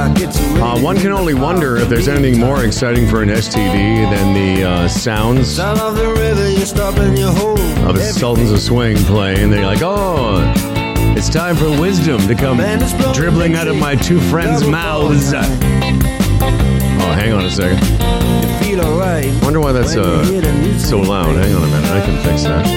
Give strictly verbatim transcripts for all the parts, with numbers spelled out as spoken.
Uh, one can only wonder if there's anything more exciting for an S T D than the uh, sounds of the Sultans of Swing playing. They're like, oh, it's time for wisdom to come dribbling out of my two friends' mouths. Oh, hang on a second. Wonder why that's uh, so loud. Hang on a minute. I can fix that.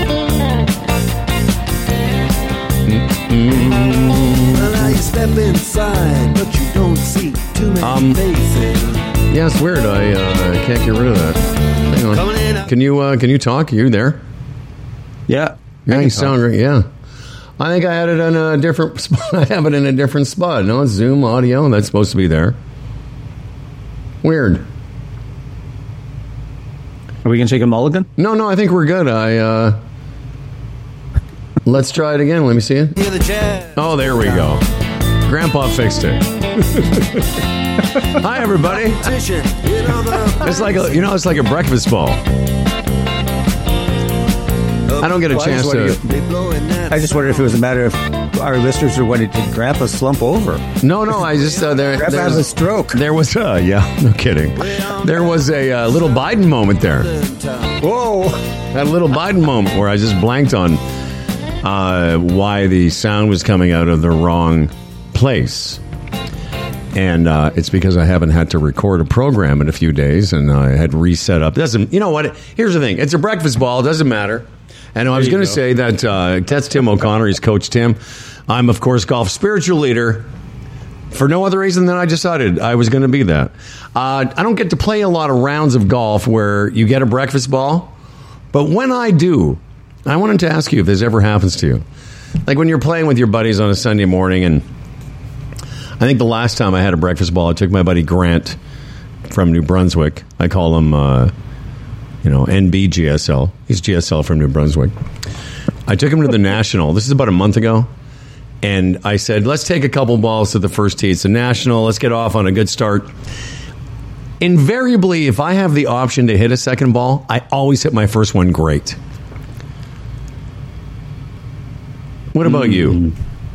Well, you step inside, but you don't see too many um, faces. Yeah, it's weird. I uh, can't get rid of that. Hang on. Can you uh, can you talk? Are you there? Yeah. Yeah, you sound great. Yeah. I think I had it in a different spot. I have it in a different spot. No, it's Zoom audio. That's supposed to be there. Weird. Are we going to take a mulligan? No, no, I think we're good. I, uh... Let's try it again. Let me see it. Oh, there we go. Grandpa fixed it. Hi, everybody. It's like a, you know, it's like a breakfast ball. I don't get a well, chance I to... I just wondered if it was a matter of our listeners are wanting to Grandpa slump over. No, no, I just... Uh, there, Grandpa has a stroke. There was... Uh, yeah, no kidding. There was a uh, little Biden moment there. Whoa. That little Biden moment where I just blanked on uh, why the sound was coming out of the wrong place. And uh, it's because I haven't had to record a program in a few days, and I had reset up. Doesn't you know what? Here's the thing: it's a breakfast ball. It doesn't matter. And I was going to say that uh, that's Tim O'Connor. He's Coach Tim. I'm, of course, golf spiritual leader. For no other reason than I decided I was going to be that. Uh, I don't get to play a lot of rounds of golf where you get a breakfast ball, but when I do, I wanted to ask you if this ever happens to you. Like when you're playing with your buddies on a Sunday morning, and I think the last time I had a breakfast ball, I took my buddy Grant from New Brunswick. I call him, uh, you know, N B G S L. He's G S L from New Brunswick. I took him to the National. This is about a month ago. And I said, let's take a couple balls to the first tee. It's a National. Let's get off on a good start. Invariably, if I have the option to hit a second ball, I always hit my first one great. What about you?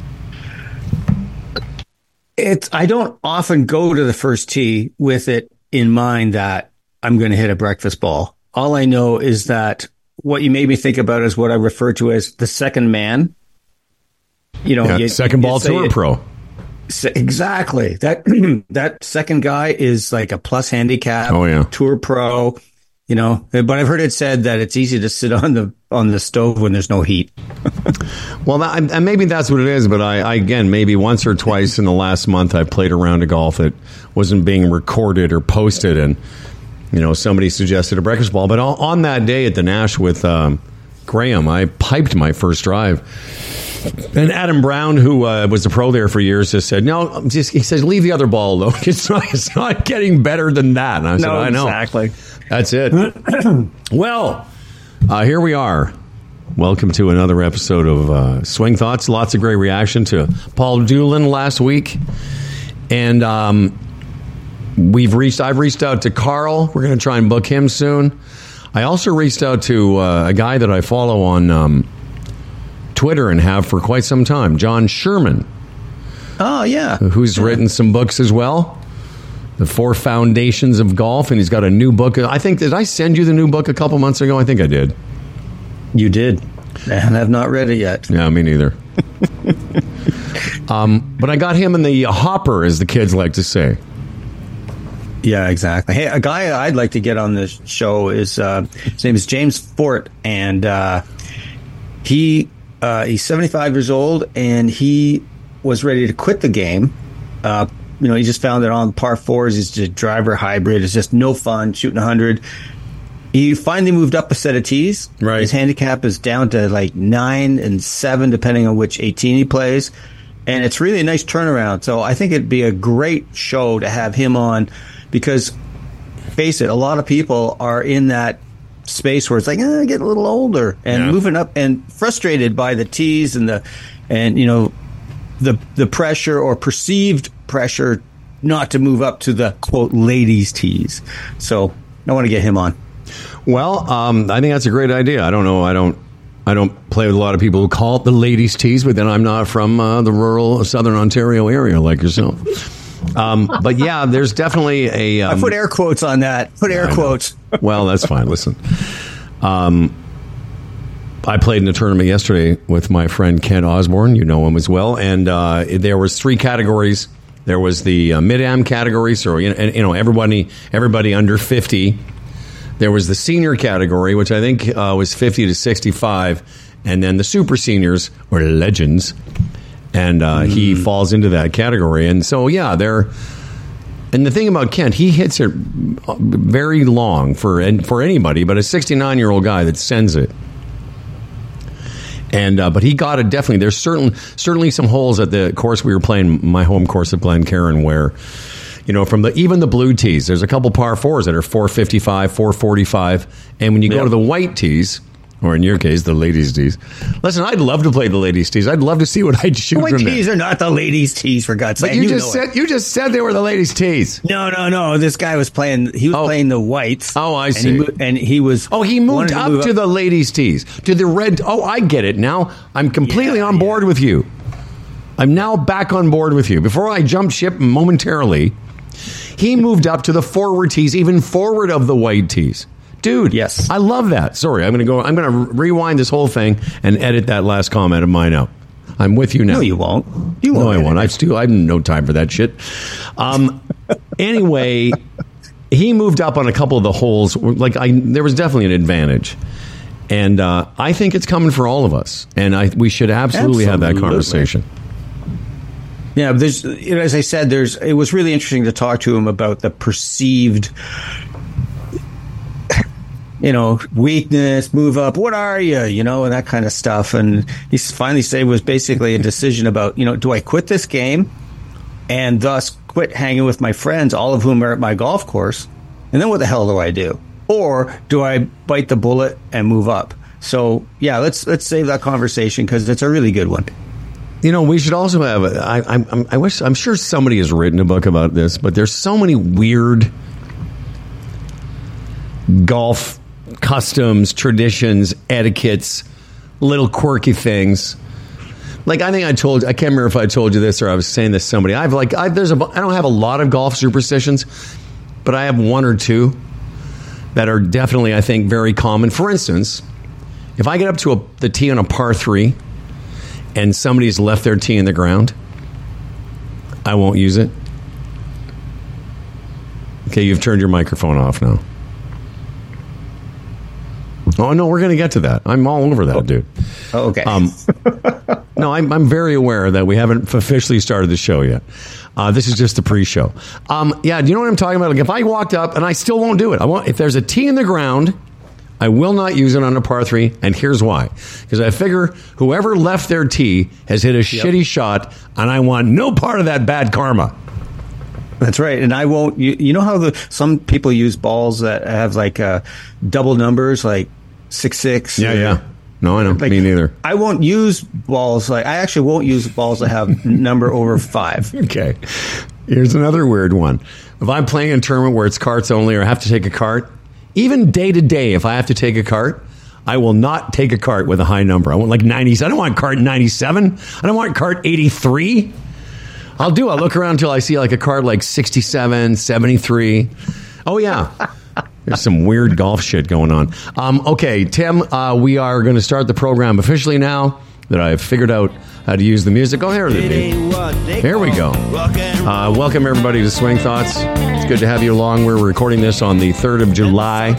It's, I don't often go to the first tee with it in mind that I'm going to hit a breakfast ball. All I know is that what you made me think about is what I refer to as the second man. You know, yeah, you, second ball tour pro. Exactly. That that second guy is like a plus handicap. Oh yeah, tour pro. You know, but I've heard it said that it's easy to sit on the on the stove when there's no heat. Well, that, and maybe that's what it is. But I, I, again, maybe once or twice in the last month, I played a round of golf that wasn't being recorded or posted, and you know, somebody suggested a breakfast ball. But on that day at the Nash with um, Graham, I piped my first drive. And Adam Brown, who uh, was the pro there for years, just said, no, just, he says, leave the other ball alone. It's not, it's not getting better than that. And I said, no, I know. Exactly. That's it. Well, uh, here we are. Welcome to another episode of uh, Swing Thoughts. Lots of great reaction to Paul Doolin last week. And um, we've reached, I've reached out to Carl. We're going to try and book him soon. I also reached out to uh, a guy that I follow on um, Twitter and have for quite some time, John Sherman. Oh, yeah. Who's yeah. written some books as well. The Four Foundations of Golf, and he's got a new book. I think, did I send you the new book a couple months ago? I think I did. You did. And I've not read it yet. Yeah, me neither. um, but I got him in the hopper, as the kids like to say. Yeah, exactly. Hey, a guy I'd like to get on this show is, uh, his name is James Fort, and uh, he uh, he's seventy-five years old, and he was ready to quit the game. Uh, you know, he just found that on par fours, he's just a driver hybrid. It's just no fun shooting one hundred. He finally moved up a set of tees. Right. His handicap is down to like nine and seven, depending on which eighteen he plays. And it's really a nice turnaround. So I think it'd be a great show to have him on because, face it, a lot of people are in that space where it's like, eh, get a little older and yeah. moving up and frustrated by the tees and the, and, you know, the, the pressure or perceived pressure not to move up to the quote ladies tees. So I want to get him on. Well, um, I think that's a great idea. I don't know. I don't. I don't play with a lot of people who call it the ladies' tees, but then I'm not from uh, the rural Southern Ontario area like yourself. Um, but yeah, there's definitely a. Um, I put air quotes on that. Put air quotes. Well, that's fine. Listen, um, I played in a tournament yesterday with my friend Ken Osborne. You know him as well, and uh, there was three categories. There was the uh, mid-am category, so you know, and, you know everybody, everybody under fifty. There was the senior category, which I think uh, was fifty to sixty-five, and then the super seniors or legends. And uh, mm. he falls into that category. And so, yeah, they're... And the thing about Kent, he hits it very long for and for anybody, but a sixty-nine-year-old guy that sends it. And uh, but he got it definitely. There's certain, certainly some holes at the course we were playing, my home course at Glencairn, where, you know, from the even the blue tees, there's a couple par fours that are four fifty-five, four forty-five. And when you yep. go to the white tees, or in your case, the ladies' tees. Listen, I'd love to play the ladies' tees. I'd love to see what I'd shoot the from tees there. are not the ladies' tees, for God's sake. But you, you just said it. you just said they were the ladies' tees. No, no, no. This guy was playing. He was oh. playing the whites. Oh, I and see. He, and he was. Oh, he moved up to, move to up. the ladies' tees, to the red. Oh, I get it now. I'm completely yeah, on board yeah. with you. I'm now back on board with you. Before I jumped ship momentarily, he moved up to the forward tees, even forward of the white tees. Dude, yes, I love that. Sorry, I'm going to go. I'm going to rewind this whole thing and edit that last comment of mine out. I'm with you now. No, you won't. You won't. No, I won't. I still. I have no time for that shit. Um. Anyway, he moved up on a couple of the holes. Like, I, there was definitely an advantage, and uh, I think it's coming for all of us. And I, we should absolutely, absolutely have that conversation. Yeah, but there's, you know, as I said, there's. It was really interesting to talk to him about the perceived, you know, weakness, move up, what are you, you know, and that kind of stuff. And he finally said it was basically a decision about, you know, do I quit this game and thus quit hanging with my friends, all of whom are at my golf course, and then what the hell do I do? Or do I bite the bullet and move up? So, yeah, let's let's save that conversation because it's a really good one. You know, we should also have, I, I, I wish, I'm sure somebody has written a book about this, but there's so many weird golf customs, traditions, etiquettes, little quirky things. Like, I think I told, I can't remember if I told you this or I was saying this to somebody. I've like, I, there's a, I don't have a lot of golf superstitions, but I have one or two that are definitely, I think, very common. For instance, if I get up to a, the tee on a par three and somebody's left their tee in the ground, I won't use it. Okay, you've turned your microphone off now. Oh, no, we're going to get to that. I'm all over that, oh. dude. Oh, okay. Um, no, I'm, I'm very aware that we haven't officially started the show yet. Uh, this is just the pre-show. Um, yeah, do you know what I'm talking about? Like, if I walked up, and I still won't do it. I want, if there's a tee in the ground, I will not use it on a par three, and here's why. Because I figure whoever left their tee has hit a yep. shitty shot, and I want no part of that bad karma. That's right, and I won't. You, you know how the some people use balls that have like uh, double numbers, like six six. Yeah, or, yeah. No, I know. Like, me neither. I won't use balls like I actually won't use balls that have number over five. Okay, here's another weird one. If I'm playing a tournament where it's carts only, or I have to take a cart, even day to day, if I have to take a cart, I will not take a cart with a high number. I want like ninety. I don't want cart ninety-seven. I don't want cart eighty-three. I'll do. I'll look around until I see like a card like sixty-seven, seventy-three. Oh, yeah. There's some weird golf shit going on. Um, okay, Tim, uh, we are going to start the program officially now that I've figured out how to use the music. Oh, here it is. Here we go. Uh, welcome, everybody, to Swing Thoughts. It's good to have you along. We're recording this on the third of July.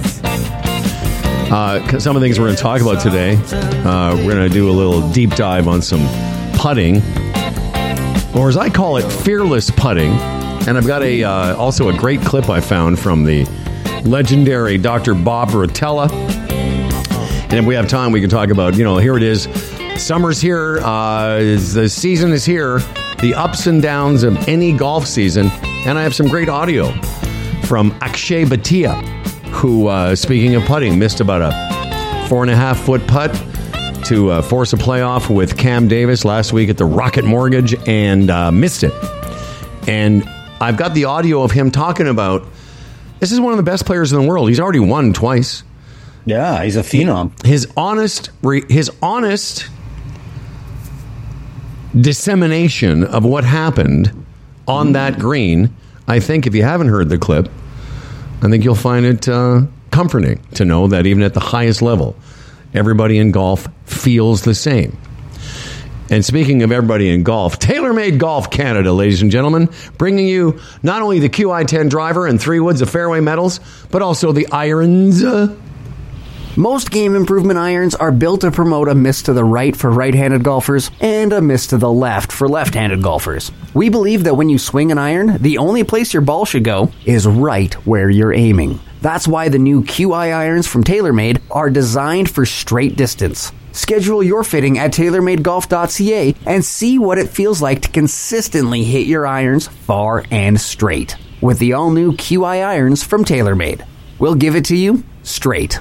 Uh, some of the things we're going to talk about today, uh, we're going to do a little deep dive on some putting, or as I call it, fearless putting. And I've got a uh, also a great clip I found from the legendary Doctor Bob Rotella. And if we have time, we can talk about, you know, here it is. Summer's here. Uh, the season is here. The ups and downs of any golf season. And I have some great audio from Akshay Bhatia, who, uh, speaking of putting, missed about a four and a half foot putt to uh, force a playoff with Cam Davis last week at the Rocket Mortgage and uh, missed it. And I've got the audio of him talking about, this is one of the best players in the world. He's already won twice. Yeah, he's a phenom. His honest, his honest dissemination of what happened on that green. I think if you haven't heard the clip, I think you'll find it uh, comforting to know that even at the highest level, everybody in golf feels the same. And speaking of everybody in golf, TaylorMade Golf Canada, ladies and gentlemen, bringing you not only the Q I ten driver and three woods of fairway metals, but also the irons. Most game improvement irons are built to promote a miss to the right for right-handed golfers and a miss to the left for left-handed golfers. We believe that when you swing an iron, the only place your ball should go is right where you're aiming. That's why the new Q I irons from TaylorMade are designed for straight distance. Schedule your fitting at tailor made golf dot c a and see what it feels like to consistently hit your irons far and straight. With the all-new Q I irons from TaylorMade. We'll give it to you straight.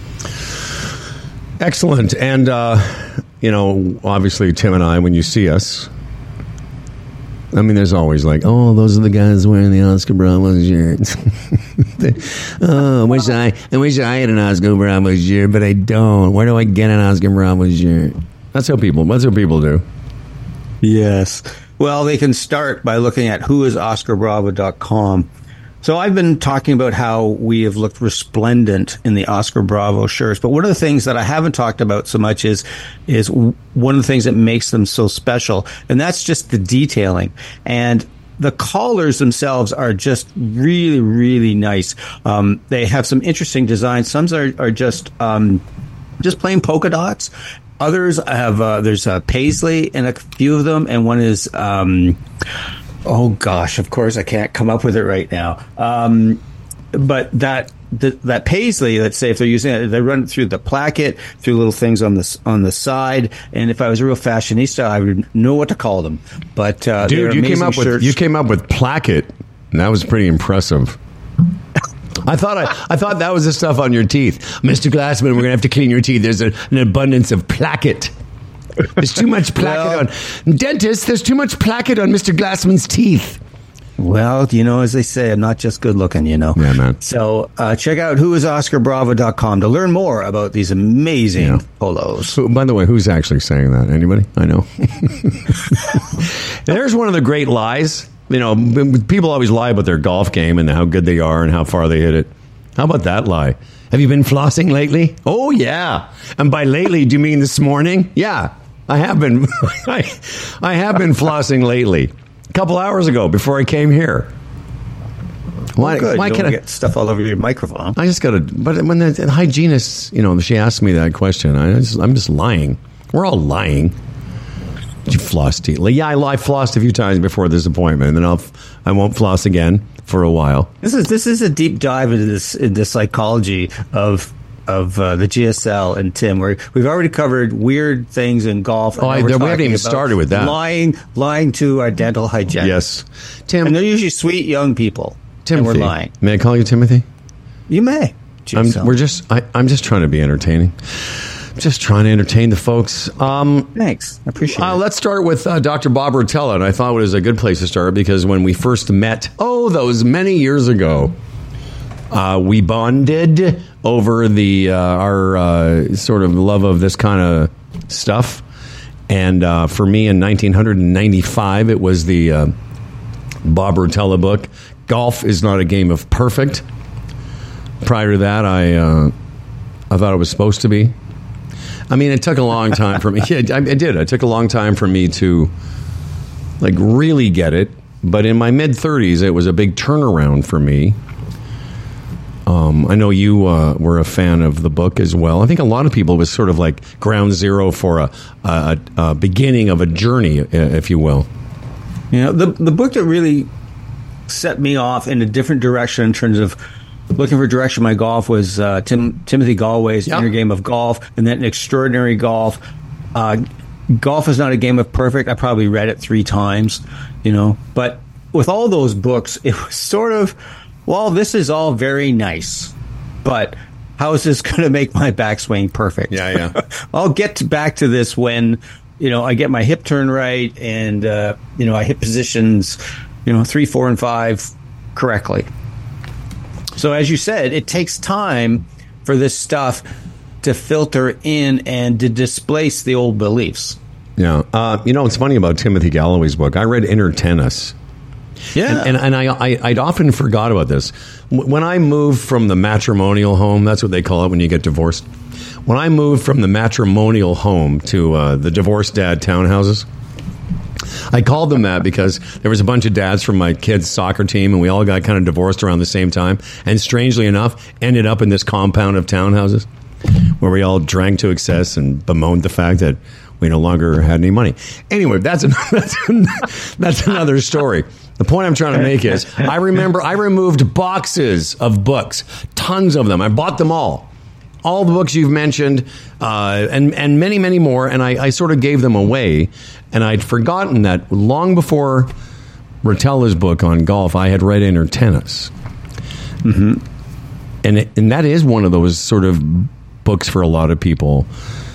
Excellent. And, uh, you know, obviously, Tim and I, when you see us, I mean, there's always like, oh, those are the guys wearing the Oscar Bravo shirts. oh, I wish I, I wish I had an Oscar Bravo shirt, but I don't. Where do I get an Oscar Bravo shirt? That's how people, that's what people do. Yes. Well, they can start by looking at who is oscar bravo dot com. So I've been talking about how we have looked resplendent in the Oscar Bravo shirts, but one of the things that I haven't talked about so much is is one of the things that makes them so special, and that's just the detailing. And the collars themselves are just really, really nice. Um, they have some interesting designs. Some are, are just um, just plain polka dots. Others have uh, there's a paisley in a few of them, and one is. Um, Oh gosh, of course I can't come up with it right now. Um, but that the, that paisley, let's say if they're using it, they run it through the placket, through little things on the on the side. And if I was a real fashionista, I would know what to call them. But uh, dude, you came up shirts. with you came up with placket, and that was pretty impressive. I thought I, I thought that was the stuff on your teeth, Mister Glassman. We're gonna have to clean your teeth. There's a, an abundance of placket. There's too much placket well, on dentist. There's too much placket on Mister Glassman's teeth. Well, you know, as they say, I'm not just good looking, you know. Yeah, man. So uh, check out who is oscar bravo dot com to learn more about these amazing yeah. polos. So, by the way, who's actually saying that? Anybody? I know. There's one of the great lies. You know, people always lie about their golf game and how good they are and how far they hit it. How about that lie? Have you been flossing lately? Oh, yeah. And by lately, do you mean this morning? Yeah, I have been. I, I have been flossing lately. A couple hours ago, before I came here. Why, well, good. why you can't don't I get stuff all over your microphone? I just got to. But when the, the hygienist, you know, she asked me that question, I just, I'm just lying. We're all lying. Did you floss teeth? Yeah, I lie flossed a few times before this appointment, and then I'll I won't floss again for a while. This is this is a deep dive into this into psychology of of uh, the G S L and Tim. Where we've already covered weird things in golf. Oh, I, we haven't even started with that. Lying, lying to our dental hygienist. Yes, Tim. And they're usually sweet young people. Timothy, and we're lying. May I call you Timothy? You may. I'm, we're just. I, I'm just trying to be entertaining. Just trying to entertain the folks. Um, Thanks. I appreciate uh, it. Let's start with uh, Doctor Bob Rotella. And I thought it was a good place to start because when we first met, oh, those many years ago, uh, we bonded over the uh, our uh, sort of love of this kind of stuff. And uh, for me, in nineteen ninety-five, it was the uh, Bob Rotella book, Golf is Not a Game of Perfect. Prior to that, I uh, I thought it was supposed to be. I mean, it took a long time for me. Yeah, I, it did. It took a long time for me to, like, really get it. But in my mid-thirties, it was a big turnaround for me. Um, I know you uh, were a fan of the book as well. I think a lot of people, it was sort of like ground zero for a, a, a beginning of a journey, if you will. You know, the the book that really set me off in a different direction in terms of looking for direction in my golf was uh, Tim, Timothy Galway's yep. Inner Game of Golf, and then Extraordinary Golf. Uh, Golf is Not a Game of Perfect. I probably read it three times, you know. But with all those books, it was sort of, well, this is all very nice, but how is this going to make my backswing perfect? Yeah, yeah. I'll get to back to this when, you know, I get my hip turn right and, uh, you know, I hit positions, you know, three, four, and five correctly. So as you said, it takes time for this stuff to filter in and to displace the old beliefs. Yeah. Uh, you know, it's funny about Timothy Galloway's book. I read Inner Tennis. Yeah. And, and, and I, I, I'd often forgot about this. When I moved from the matrimonial home, that's what they call it when you get divorced. When I moved from the matrimonial home to uh, the divorced dad townhouses, I called them that because there was a bunch of dads from my kids' soccer team, and we all got kind of divorced around the same time. And strangely enough, ended up in this compound of townhouses where we all drank to excess and bemoaned the fact that we no longer had any money. Anyway, that's an, that's, an, that's another story. The point I'm trying to make is I remember I removed boxes of books, tons of them. I bought them all. All the books you've mentioned, uh, and, and many, many more, and I, I sort of gave them away. And I'd forgotten that long before Rotella's book on golf, I had read Inner Tennis. Mm-hmm. And, it, and that is one of those sort of books for a lot of people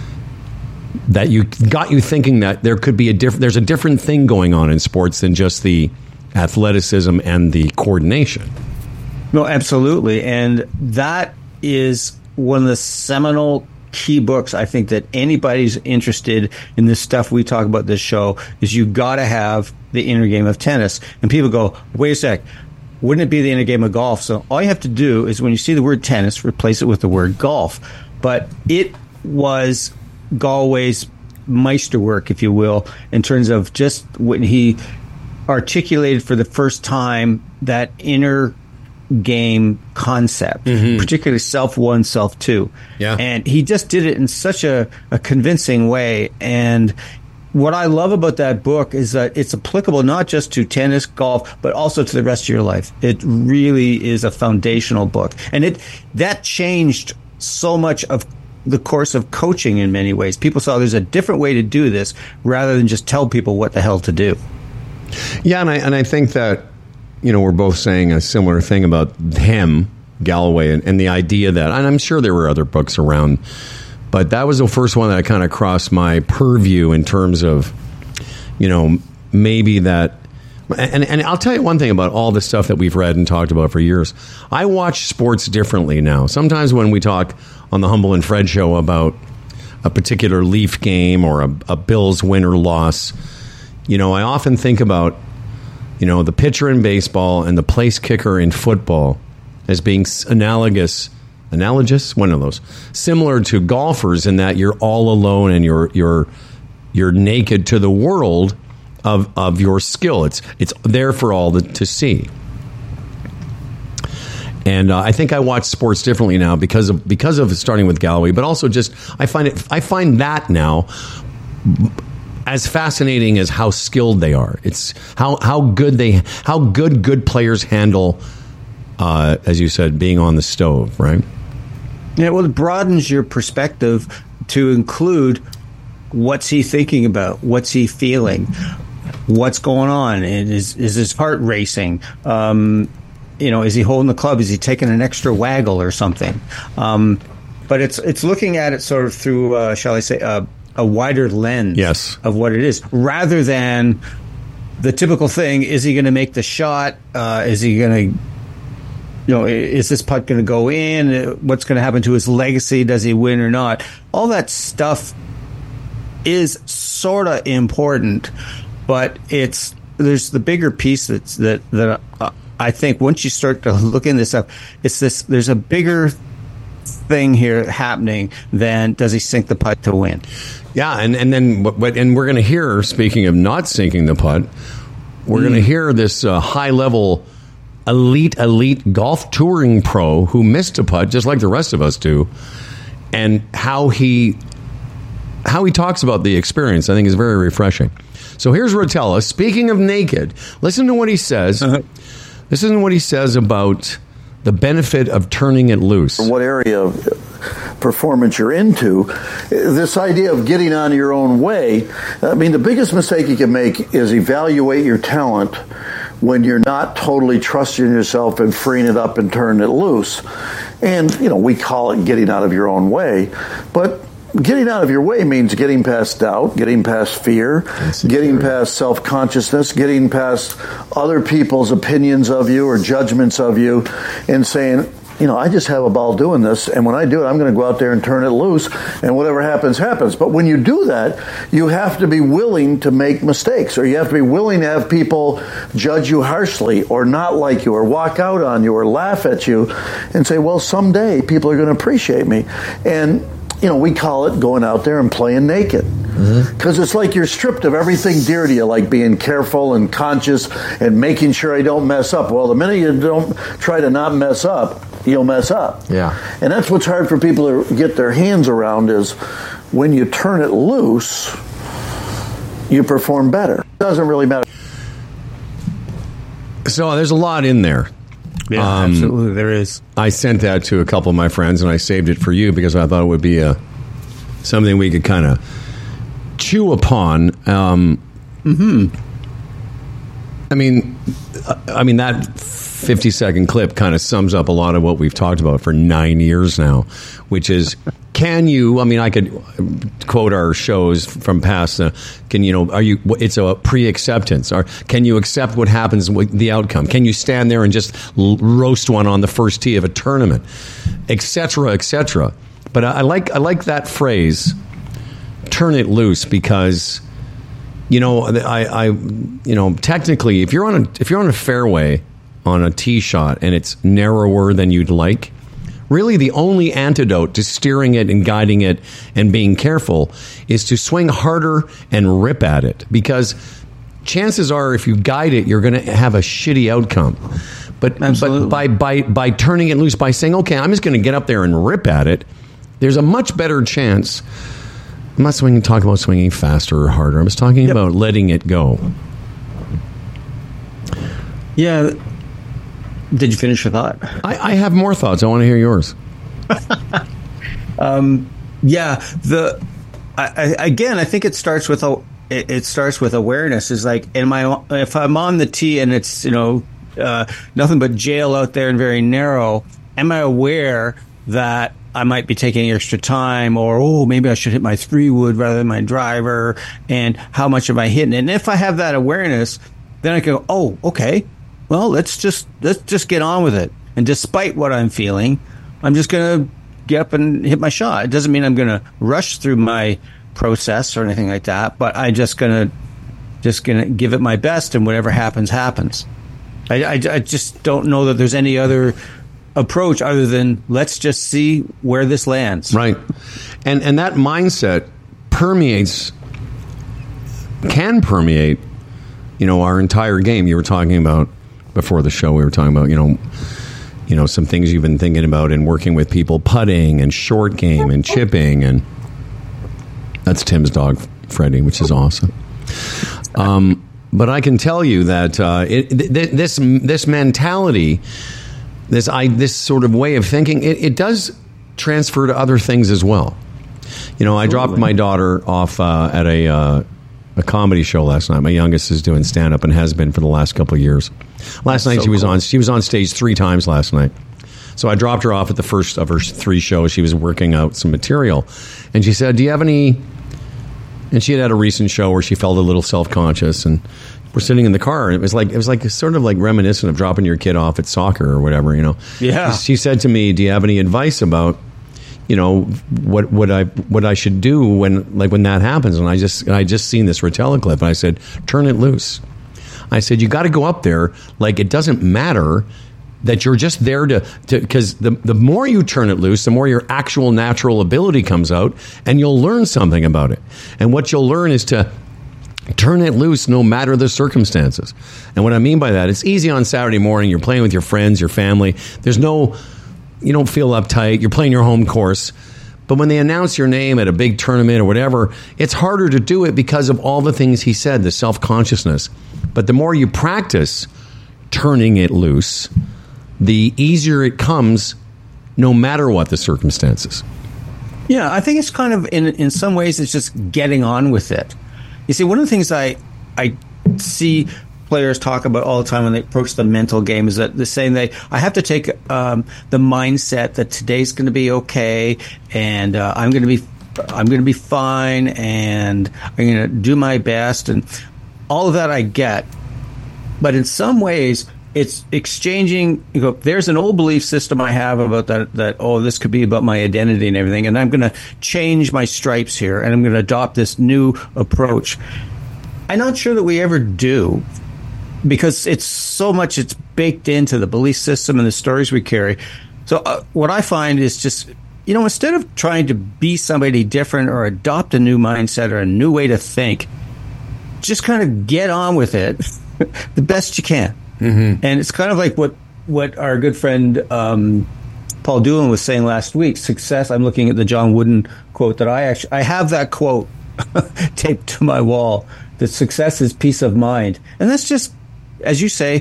that you got you thinking that there could be a diff- there's a different thing going on in sports than just the athleticism and the coordination. No, absolutely. And that is one of the seminal key books I think that anybody's interested in this stuff we talk about this show is you got to have the inner game of tennis. And people go, wait a sec, wouldn't it be the inner game of golf? So all you have to do is when you see the word tennis, replace it with the word golf. But it was Galway's meisterwork, if you will, in terms of just when he articulated for the first time that inner game concept, mm-hmm. particularly self one, self two. Yeah. And he just did it in such a, a convincing way. And what I love about that book is that it's applicable not just to tennis, golf, but also to the rest of your life. It really is a foundational book. And it that changed so much of the course of coaching in many ways. People saw there's a different way to do this rather than just tell people what the hell to do. Yeah, and I and I think that, you know, we're both saying a similar thing about him, Galloway, and, and the idea that, and I'm sure there were other books around, but that was the first one that kind of crossed my purview in terms of, you know, maybe that, and, and I'll tell you one thing about all the stuff that we've read and talked about for years. I watch sports differently now. Sometimes when we talk on the Humble and Fred show about a particular Leaf game or a, a Bills win or loss, you know, I often think about, you know, the pitcher in baseball and the place kicker in football as being analogous, analogous, one of those, similar to golfers in that you're all alone and you're you're you're naked to the world of of your skill. It's it's there for all the, to see. And uh, I think I watch sports differently now because of because of starting with Galloway, but also just I find it I find that now as fascinating as how skilled they are. It's how how good they how good good players handle, uh, as you said, being on the stove, right? Yeah, well, it broadens your perspective to include what's he thinking about, what's he feeling, what's going on, and is is his heart racing? Um, you know, is he holding the club? Is he taking an extra waggle or something? Um, but it's it's looking at it sort of through, uh, shall I say, uh, a wider lens yes. of what it is, rather than the typical thing. Is he going to make the shot? Uh, is he going to, you know, is this putt going to go in? What's going to happen to his legacy? Does he win or not? All that stuff is sort of important, but it's there's the bigger piece that's that that uh, I think once you start to look in this up, it's this. There's a bigger thing here happening than does he sink the putt to win. Yeah, and and then but and we're going to hear, speaking of not sinking the putt, we're mm. going to hear this uh, high level elite elite golf touring pro who missed a putt just like the rest of us do, and how he how he talks about the experience. I think is very refreshing. So here's Rotella speaking of naked. Listen to what he says. Uh-huh. Listen to what he says about the benefit of turning it loose. What area of performance you're into, this idea of getting out of your own way. I mean, the biggest mistake you can make is evaluate your talent when you're not totally trusting yourself and freeing it up and turning it loose. And, you know, we call it getting out of your own way, but getting out of your way means getting past doubt, getting past fear, getting past self-consciousness, getting past other people's opinions of you or judgments of you, and saying, you know, I just have a ball doing this, and when I do it, I'm going to go out there and turn it loose, and whatever happens, happens. But when you do that, you have to be willing to make mistakes, or you have to be willing to have people judge you harshly, or not like you, or walk out on you, or laugh at you, and say, well, someday people are going to appreciate me. And, you know, we call it going out there and playing naked. Because mm-hmm. it's like you're stripped of everything dear to you, like being careful and conscious and making sure I don't mess up. Well, the minute you don't try to not mess up, you'll mess up. Yeah. And that's what's hard for people to get their hands around, is when you turn it loose, you perform better. It doesn't really matter. So there's a lot in there. Yeah, um, absolutely, there is. I sent that to a couple of my friends, and I saved it for you because I thought it would be a something we could kind of chew upon. Um, mm-hmm. I mean, I mean that fifty second clip kind of sums up a lot of what we've talked about for nine years now, which is, can you, I mean, I could quote our shows from past, uh, can you know, are you, it's a pre-acceptance, or can you accept what happens with the outcome? Can you stand there and just l- roast one on the first tee of a tournament, et cetera, et cetera. But I, I like, I like that phrase, turn it loose, because, you know, I, I, you know, technically, if you're on a, if you're on a fairway on a tee shot and it's narrower than you'd like, really the only antidote to steering it and guiding it and being careful is to swing harder and rip at it, because chances are if you guide it, you're going to have a shitty outcome. But, but by, by, by turning it loose, by saying, okay, I'm just going to get up there and rip at it, there's a much better chance. I'm not swinging, talking about swinging faster or harder. I'm just talking yep. about letting it go. Yeah. Did you finish your thought? I, I have more thoughts. I want to hear yours. um, yeah. The I, I, again, I think it starts with a. It, it starts with awareness. Is like, am I? If I'm on the tee and it's, you know, uh, nothing but jail out there and very narrow, am I aware that I might be taking extra time, or, oh, maybe I should hit my three wood rather than my driver, and how much am I hitting? And if I have that awareness, then I can go, oh, okay, well, let's just let's just get on with it. And despite what I'm feeling, I'm just going to get up and hit my shot. It doesn't mean I'm going to rush through my process or anything like that, but I'm just going to just going to give it my best, and whatever happens, happens. I, I, I just don't know that there's any other approach other than let's just see where this lands. Right. And and that mindset permeates, can permeate, you know, our entire game. You were talking about before the show, we were talking about, you know, you know, some things you've been thinking about in working with people, putting and short game and chipping, and that's Tim's dog, Freddie, which is awesome. Um, but I can tell you that uh, it, th- this this mentality, this I this sort of way of thinking, it, it does transfer to other things as well. You know, I Absolutely. dropped my daughter off uh, at a uh, a comedy show last night. My youngest is doing stand up and has been for the last couple of years. Last That's night so she was cool. on she was on stage three times last night. So I dropped her off at the first of her three shows. She was working out some material, and she said, "Do you have any?" And she had had a recent show where she felt a little self-conscious, and we're sitting in the car, and it was like it was like sort of like reminiscent of dropping your kid off at soccer or whatever, you know. Yeah. She said to me, "Do you have any advice about, you know, what what I what I should do when like when that happens?" And I just and I just seen this Rotella clip, and I said, "Turn it loose." I said, "You got to go up there like it doesn't matter." That you're just there to, because the, the more you turn it loose, the more your actual natural ability comes out, and you'll learn something about it. And what you'll learn is to turn it loose no matter the circumstances. And what I mean by that, it's easy on Saturday morning. You're playing with your friends, your family. There's no, you don't feel uptight. You're playing your home course. But when they announce your name at a big tournament or whatever, it's harder to do it because of all the things he said, the self-consciousness. But the more you practice turning it loose, the easier it comes, no matter what the circumstances. Yeah, I think it's kind of, in in some ways, it's just getting on with it. You see, one of the things I I see players talk about all the time when they approach the mental game is that they're saying they, I have to take um, the mindset that today's going to be okay, and uh, I'm going to be I'm going to be fine, and I'm going to do my best, and all of that I get. But in some ways, it's exchanging. You know, there's an old belief system I have about that. That oh, this could be about my identity and everything, and I'm going to change my stripes here, and I'm going to adopt this new approach. I'm not sure that we ever do, because it's so much. It's baked into the belief system and the stories we carry. So uh, what I find is just, you know, instead of trying to be somebody different or adopt a new mindset or a new way to think, just kind of get on with it the best you can. Mm-hmm. And it's kind of like what, what our good friend um, Paul Doolin was saying last week. Success. I'm looking at the John Wooden quote that I actually I have that quote taped to my wall. That success is peace of mind, and that's just, as you say.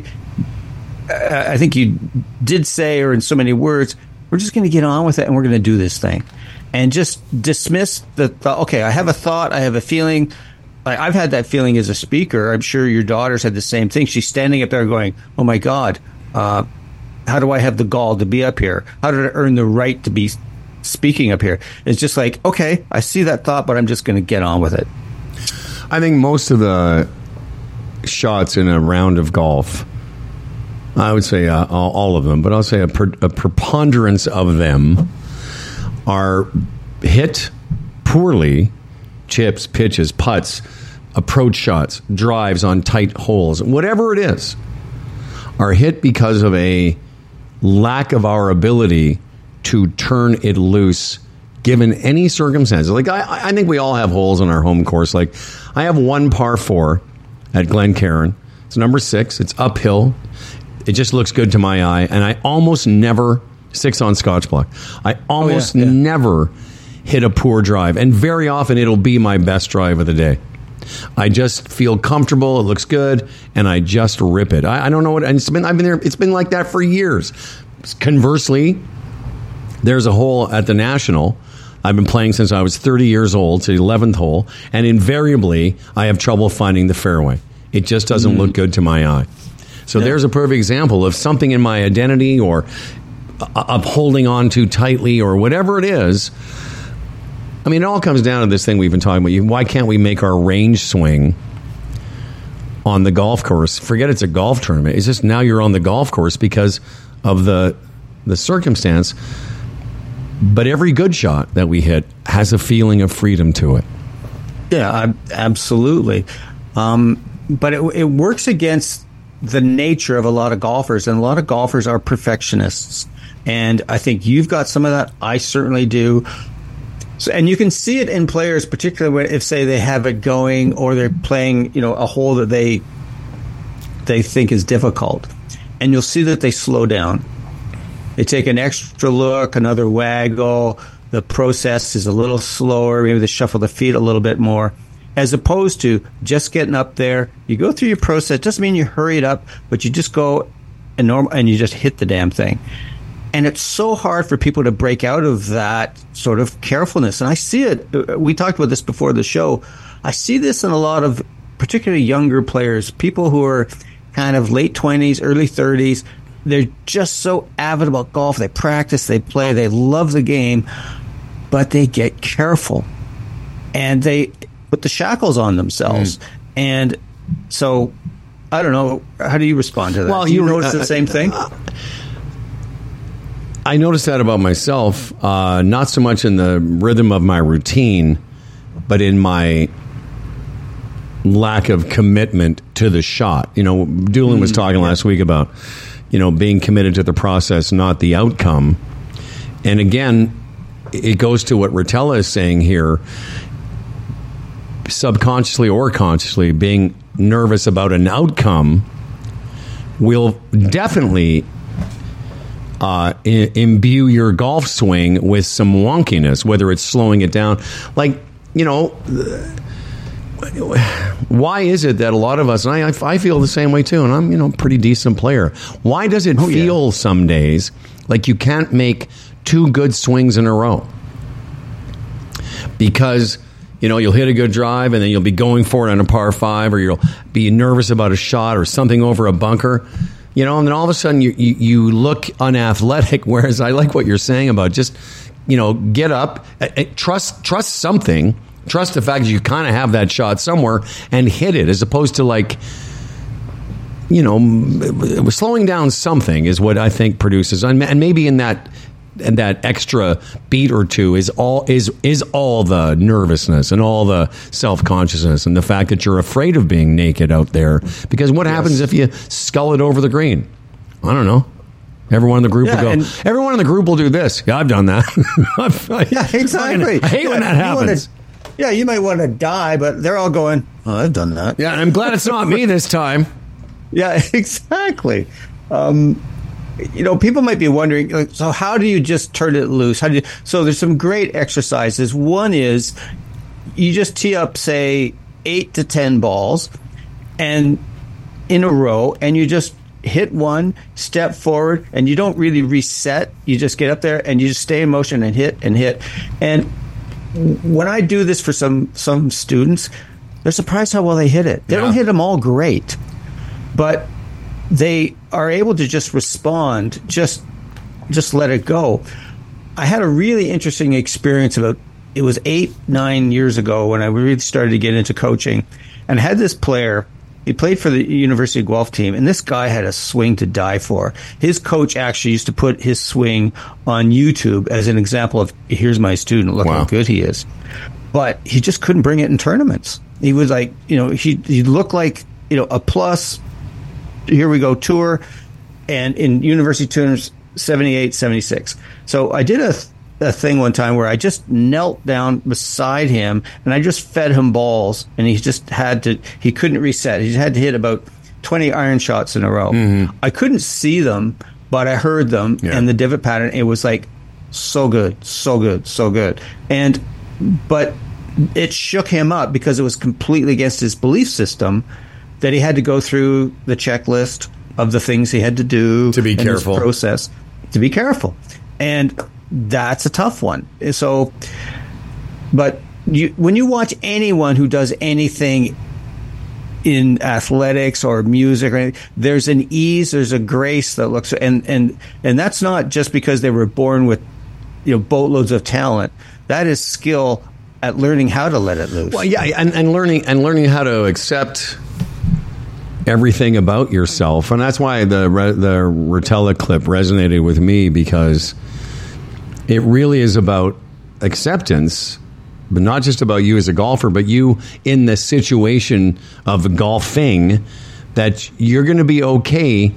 I think you did say, or in so many words, we're just going to get on with it and we're going to do this thing, and just dismiss the thought. Okay, I have a thought, I have a feeling. I've had that feeling as a speaker. I'm sure your daughter's had the same thing. She's standing up there going, oh my God, uh, how do I have the gall to be up here? How did I earn the right to be speaking up here? It's just like, okay, I see that thought, but I'm just going to get on with it. I think most of the shots in a round of golf, I would say uh, all, all of them, but I'll say a, per, a preponderance of them are hit poorly. Chips, pitches, putts, approach shots, drives on tight holes, whatever it is, are hit because of a lack of our ability to turn it loose given any circumstances. Like, I, I think we all have holes in our home course. Like, I have one par four at Glencairn. It's number six. It's uphill. It just looks good to my eye. And I almost never, six on Scotch block, I almost oh, yeah, yeah. never hit a poor drive, and very often it'll be my best drive of the day. I just feel comfortable, it looks good, and I just rip it. I, I don't know what, and it's been, I've been there, it's been like that for years. Conversely, there's a hole at the National I've been playing since I was thirty years old, to the eleventh hole, and invariably I have trouble finding the fairway. It just doesn't mm. look good to my eye. So yeah. there's a perfect example of something in my identity, or of holding on too tightly, or whatever it is. I mean, it all comes down to this thing we've been talking about. Why can't we make our range swing on the golf course? Forget it's a golf tournament. It's just now you're on the golf course because of the the circumstance. But every good shot that we hit has a feeling of freedom to it. Yeah, absolutely. Um, but it, it works against the nature of a lot of golfers, and a lot of golfers are perfectionists. And I think you've got some of that. I certainly do. So, and you can see it in players, particularly if, say, they have it going, or they're playing, you know, a hole that they they think is difficult, and you'll see that they slow down. They take an extra look, another waggle. The process is a little slower. Maybe they shuffle the feet a little bit more, as opposed to just getting up there. You go through your process. Doesn't mean you hurry it up, but you just go and normal, and you just hit the damn thing. And it's so hard for people to break out of that sort of carefulness. And I see it. We talked about this before the show. I see this in a lot of particularly younger players, people who are kind of late twenties, early thirties. They're just so avid about golf. They practice, they play, they love the game, but they get careful. And they put the shackles on themselves. Mm. And so, I don't know. How do you respond to that? Well, do you, you notice uh, the same thing? Uh, I noticed that about myself, uh, not so much in the rhythm of my routine, but in my lack of commitment to the shot. You know, Doolin was talking last week about, you know, being committed to the process, not the outcome. And again, it goes to what Rotella is saying here, subconsciously or consciously, being nervous about an outcome will definitely Uh, I- imbue your golf swing with some wonkiness, whether it's slowing it down. Like, you know, why is it that a lot of us, and I, I feel the same way too, and I'm, you know, a pretty decent player. Why does it oh, feel yeah. some days like you can't make two good swings in a row? Because, you know, you'll hit a good drive and then you'll be going for it on a par five, or you'll be nervous about a shot or something over a bunker. You know, and then all of a sudden you, you, you look unathletic, whereas I like what you're saying about just, you know, get up, uh, trust trust something, trust the fact that you kind of have that shot somewhere and hit it, as opposed to like you know, slowing down something is what I think produces, and maybe in that and that extra beat or two is all is is all the nervousness and all the self-consciousness and the fact that you're afraid of being naked out there. Because what yes. happens if you scull it over the green? I don't know. Everyone in the group yeah, will go, everyone in the group will do this. Yeah, I've done that. yeah, exactly. I hate yeah, when that happens. Wanna, yeah, you might want to die, but they're all going, oh, I've done that. Yeah, and I'm glad it's not me this time. Yeah, exactly. Um, you know, people might be wondering, like, so how do you just turn it loose? How do you? So there's some great exercises. One is you just tee up, say, eight to ten balls, and in a row, and you just hit one, step forward, and you don't really reset. You just get up there and you just stay in motion and hit and hit. And when I do this for some some students, they're surprised how well they hit it. They yeah. don't hit them all great, but they are able to just respond, just just let it go. I had a really interesting experience about, it was eight, nine years ago when I really started to get into coaching, and I had this player. He played for the University Guelph team, and this guy had a swing to die for. His coach actually used to put his swing on YouTube as an example of, here's my student, look wow. how good he is. But he just couldn't bring it in tournaments. He was like, you know, he he looked like, you know, a plus, here we go, tour, and in university tournaments, seventy-eight, seventy-six. So I did a, a thing one time where I just knelt down beside him and I just fed him balls, and he just had to, he couldn't reset. He had to hit about twenty iron shots in a row. Mm-hmm. I couldn't see them, but I heard them, yeah. and the divot pattern, it was like so good, so good, so good. And, but it shook him up because it was completely against his belief system that he had to go through the checklist of the things he had to do to be in careful this process, to be careful. And that's a tough one. So, but you, when you watch anyone who does anything in athletics or music or anything, there's an ease, there's a grace that looks, and, and, and that's not just because they were born with, you know, boatloads of talent. That is skill at learning how to let it loose. Well, yeah, and, and learning and learning how to accept everything about yourself. And that's why the the Rotella clip resonated with me, because it really is about acceptance, but not just about you as a golfer, but you in the situation of golfing, that you're going to be okay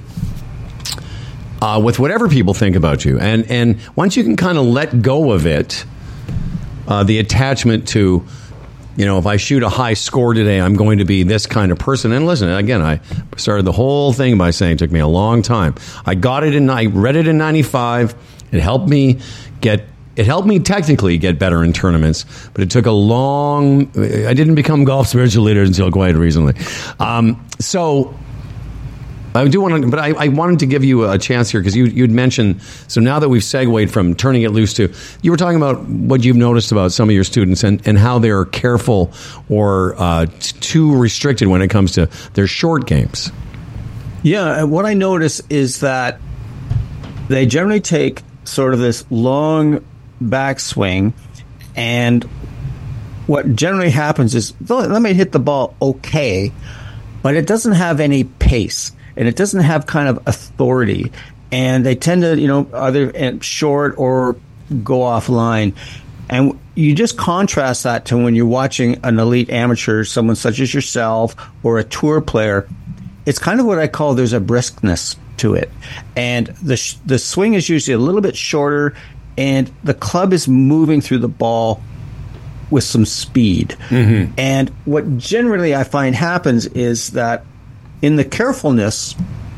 uh, with whatever people think about you. And, and once you can kind of let go of it, uh, the attachment to, you know, if I shoot a high score today, I'm going to be this kind of person. And listen, again, I started the whole thing by saying it took me a long time. I got it in, I read it in ninety-five. It helped me get, it helped me technically get better in tournaments, but it took a long, I didn't become golf spiritual leader until quite recently. Um, so I do want to, but I, I wanted to give you a chance here, because you, you'd mentioned, so now that we've segued from turning it loose to, you were talking about what you've noticed about some of your students and, and how they're careful or uh, t- too restricted when it comes to their short games. Yeah, what I notice is that they generally take sort of this long backswing, and what generally happens is let me hit the ball okay, but it doesn't have any pace, and it doesn't have kind of authority, and they tend to, you know, either short or go offline. And you just contrast that to when you're watching an elite amateur, someone such as yourself or a tour player. It's kind of what I call, there's a briskness to it, and the sh- the swing is usually a little bit shorter, and the club is moving through the ball with some speed. Mm-hmm. And what generally I find happens is that in the carefulness,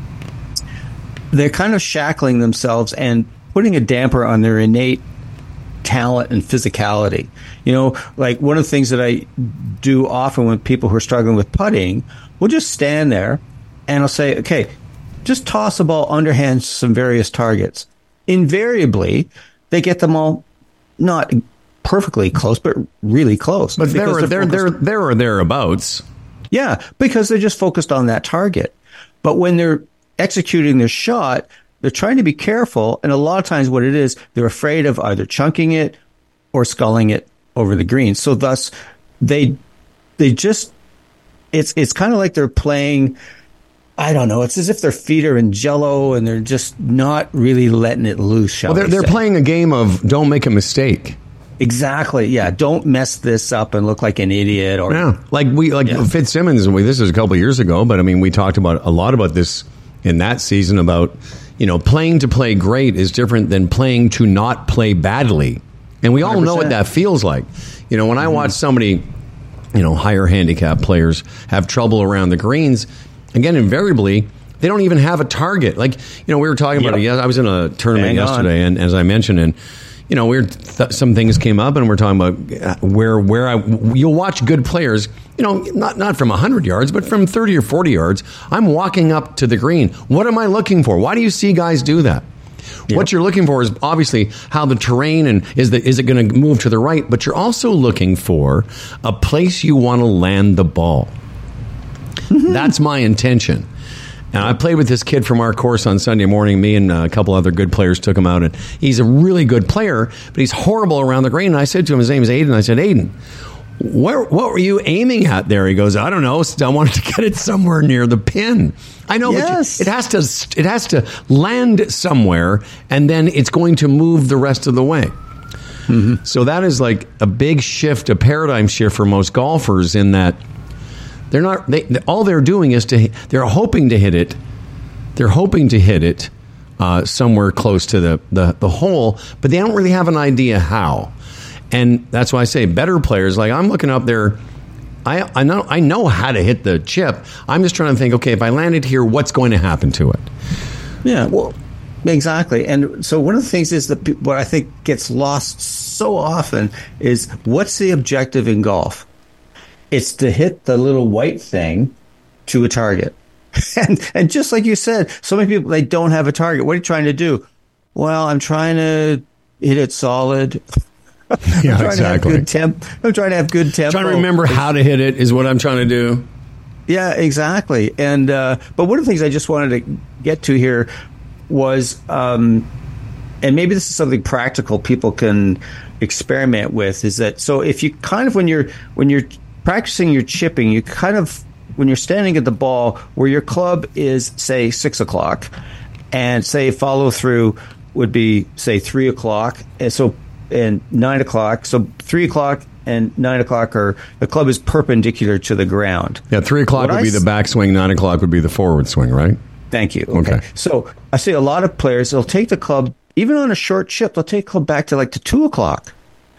they're kind of shackling themselves and putting a damper on their innate talent and physicality. You know, like one of the things that I do often with people who are struggling with putting, we'll just stand there and I'll say, okay, just toss the ball underhand to some various targets. Invariably, they get them all not perfectly close, but really close. But there are there there there are thereabouts. Yeah, because they're just focused on that target. But when they're executing their shot, they're trying to be careful, and a lot of times what it is, they're afraid of either chunking it or sculling it over the green. So thus, they they just it's it's kind of like they're playing I don't know. It's as if their feet are in jello and they're just not really letting it loose. Shall well, they're, we they're say. playing a game of don't make a mistake. Exactly. Yeah. Don't mess this up and look like an idiot. Or Yeah, like we like Yeah. Fitzsimmons. We this is a couple of years ago, but I mean, we talked about a lot about this in that season about you know playing to play great is different than playing to not play badly, and we all one hundred know what percent. that feels like. You know, when I watch somebody, you know, higher handicap players have trouble around the greens, again, invariably. They don't even have a target. Like, you know, we were talking about Yep. it. Yeah, I was in a tournament Bang on. yesterday, and as I mentioned, and you know, we're th- some things came up, and we're talking about where where I you'll watch good players. You know, not not from a hundred yards, but from thirty or forty yards. I'm walking up to the green. What am I looking for? Why do you see guys do that? Yep. What you're looking for is obviously how the terrain and is the is it going to move to the right, but you're also looking for a place you want to land the ball. That's my intention. And I played with this kid from our course on Sunday morning. Me and a couple other good players took him out, and he's a really good player, but he's horrible around the green. And I said to him, his name is Aiden. I said, Aiden, where, what were you aiming at there? He goes, I don't know. I wanted to get it somewhere near the pin. I know, Yes. but you, it has to it has to land somewhere, and then it's going to move the rest of the way. Mm-hmm. So that is like a big shift, a paradigm shift for most golfers in that. They're not. They, all they're doing is to. They're hoping to hit it. They're hoping to hit it uh, somewhere close to the, the the hole, but they don't really have an idea how. And that's why I say better players. Like I'm looking up there. I I know I know how to hit the chip. I'm just trying to think. Okay, if I land it here, what's going to happen to it? Yeah, well, exactly. And so one of the things is that pe- what I think gets lost so often is what's the objective in golf? It's to hit the little white thing to a target. And and just like you said, so many people, they don't have a target. What are you trying to do? Well, I'm trying to hit it solid. Yeah, I'm trying exactly. to have good temp. I'm trying to have good tempo. Trying to remember how to hit it is what I'm trying to do. Yeah, exactly. And uh, but one of the things I just wanted to get to here was, um, and maybe this is something practical people can experiment with, is that so if you kind of when you're when you're practicing your chipping, you kind of when you're standing at the ball where your club is, say, six o'clock, and say follow through would be say three o'clock, and so and nine o'clock. So three o'clock and nine o'clock are the club is perpendicular to the ground. Yeah, three o'clock What would I be the s- backswing. Nine o'clock would be the forward swing, right? Thank you. Okay. Okay. So I see a lot of players, they'll take the club, even on a short chip, they'll take the club back to like to two o'clock.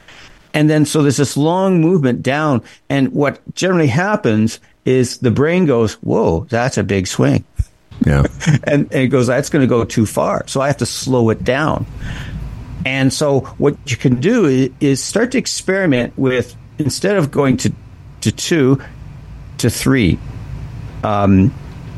And then so there's this long movement down. And what generally happens is the brain goes, whoa, that's a big swing. Yeah. And, and it goes, that's going to go too far. So I have to slow it down. And so what you can do is, is start to experiment with, instead of going to, to two, to three, um,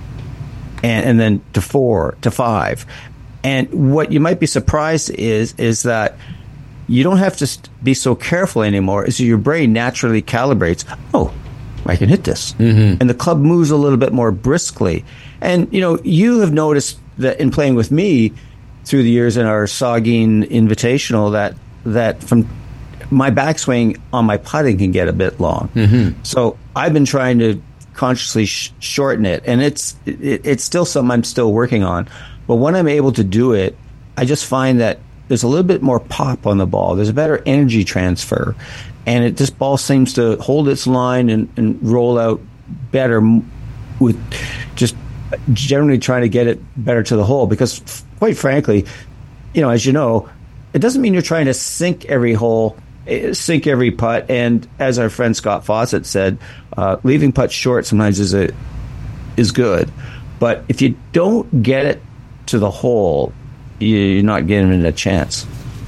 and, and then to four, to five. And what you might be surprised is, is that you don't have to st- be so careful anymore. Is your brain naturally calibrates, oh, I can hit this. Mm-hmm. And the club moves a little bit more briskly. And, you know, you have noticed that in playing with me through the years in our Saugeen Invitational that that from my backswing on my putting can get a bit long. Mm-hmm. So I've been trying to consciously sh- shorten it. And it's it, it's still something I'm still working on. But when I'm able to do it, I just find that there's a little bit more pop on the ball. There's a better energy transfer. And it this ball seems to hold its line and, and roll out better with just generally trying to get it better to the hole. Because quite frankly, you know, as you know, it doesn't mean you're trying to sink every hole, sink every putt. And as our friend Scott Fawcett said, uh, leaving putts short sometimes is a is good. But if you don't get it to the hole, you're not giving it a chance.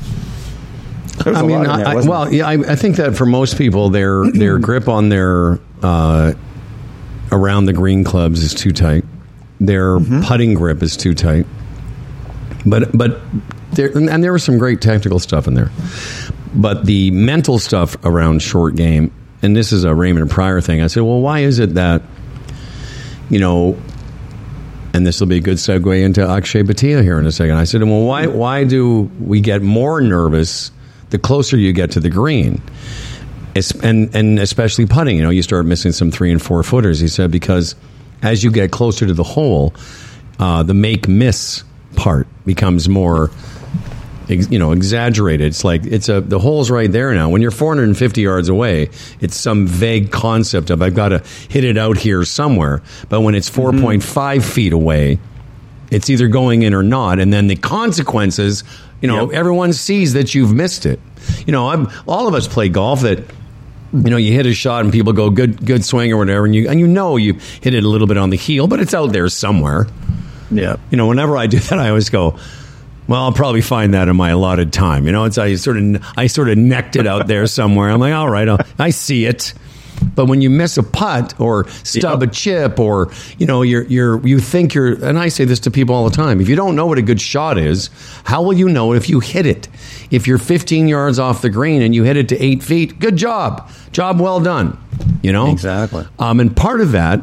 There was I a mean, lot in there, I, wasn't well, there? yeah, I, I think that for most people, their their grip on their uh, around the green clubs is too tight. Their Mm-hmm. putting grip is too tight. But but there and there was some great technical stuff in there. But the mental stuff around short game, and this is a Raymond Pryor thing. I said, well, why is it that, you know, and this will be a good segue into Akshay Bhatia here in a second. I said, well, why why do we get more nervous the closer you get to the green? It's, and and especially putting, you know, you start missing some three and four footers. He said, because as you get closer to the hole, uh, the make-miss part becomes more, ex- you know, exaggerated. It's like it's a the hole's right there now. When you're four hundred fifty yards away, it's some vague concept of I've got to hit it out here somewhere. But when it's four point five mm-hmm. feet away, it's either going in or not. And then the consequences, you know, yep. everyone sees that you've missed it. You know, I'm, all of us play golf that, you know, you hit a shot and people go, good good swing or whatever, and you and you know you hit it a little bit on the heel, but it's out there somewhere. Yeah. You know, whenever I do that, I always go, well, I'll probably find that in my allotted time. You know, it's I sort of I sort of necked it out there somewhere. I'm like, all right, I'll, I see it. But when you miss a putt or stub yep. a chip, or you know, you're you're you think you're, and I say this to people all the time: if you don't know what a good shot is, how will you know if you hit it? If you're fifteen yards off the green and you hit it to eight feet, good job, job well done. You know, exactly. Um, and part of that,